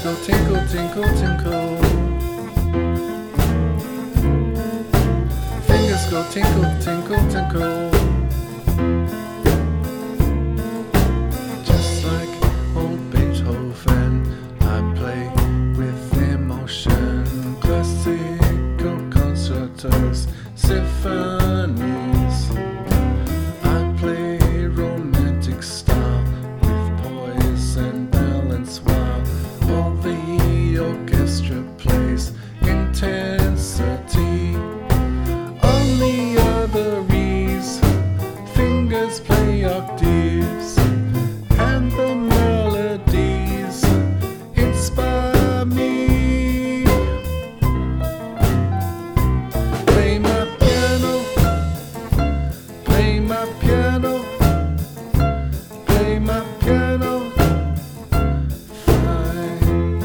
go tinkle, tinkle, tinkle. Fingers go tinkle, tinkle, tinkle. Just like old Beethoven, I play with emotion. Classical concertos, symphonies. I play romantic style with poise and balance, while all the orchestra plays intensity. On the other reeds, fingers play octaves, and the melodies inspire me. Play my piano, play my piano, play my piano, fine.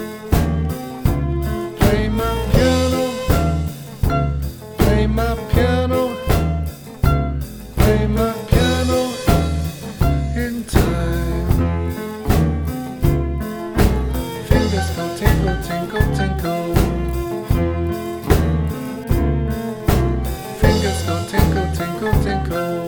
Play my piano, play my piano, play my piano in time. Fingers go tinkle, tinkle, tinkle. Fingers go tinkle, tinkle, tinkle.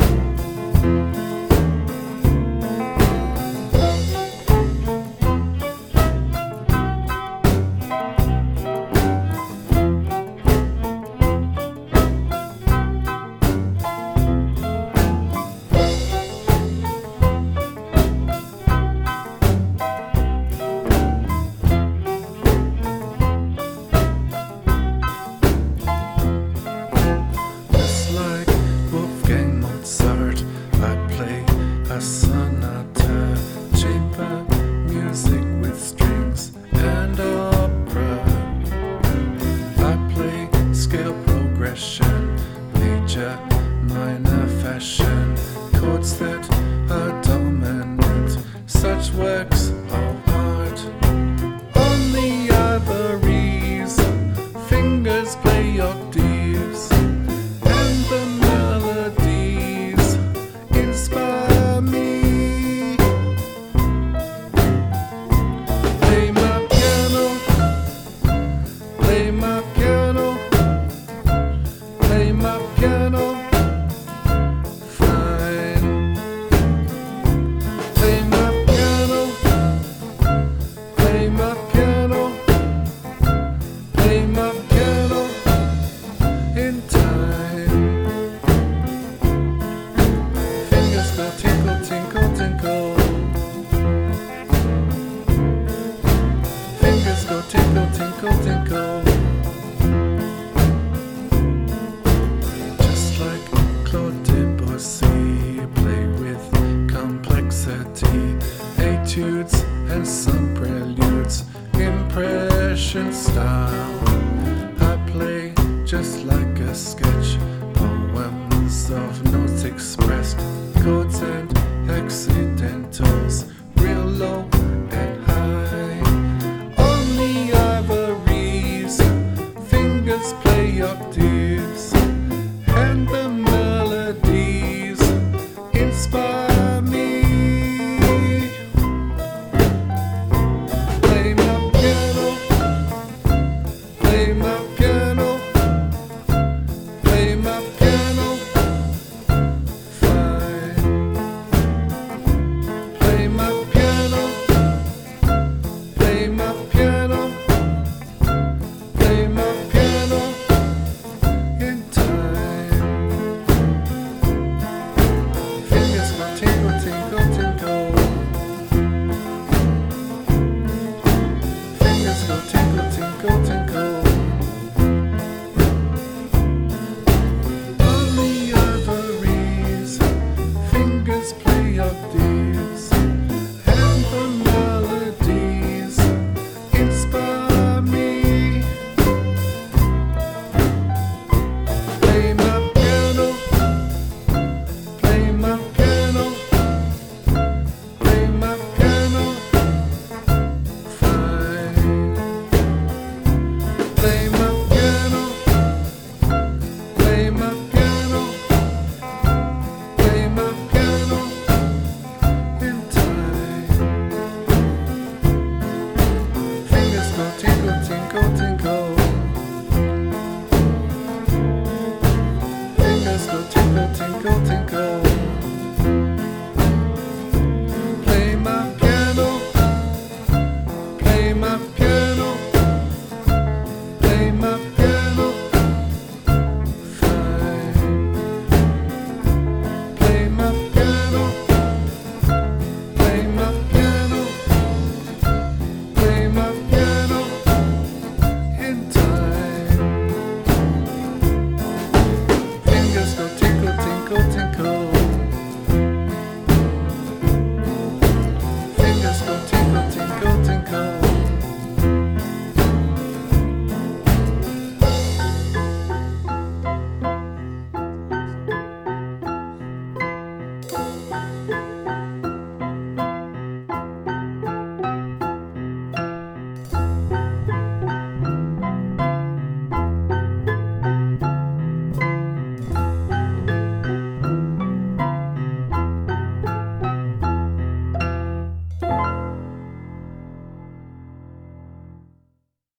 Just like Wolfgang Mozart, I play a sonata, chamber music with strings and opera. I play scale progression, major, minor fashion, chords that are dominant, such works of art. On the other reeds, fingers play octaves, and the melodies inspire me. Play my piano, play my piano, play my piano, fine. Play my piano, play my piano, play my piano in time. Fingers go tinkle, tinkle, tinkle. Fingers go tinkle, tinkle, tinkle. Just like Claude Debussy, play with complexity, etudes and some preludes, impression style. I play just like a sketch, poems of notes expressed, chords and accidentals, real low and high. On the ivories, fingers play octaves, and the melodies inspire me. Play my piano, play my piano, play my piano, fine. Play my piano, play my piano, play my piano in time. Fingers go tinkle, tinkle, tinkle. Fingers go tinkle.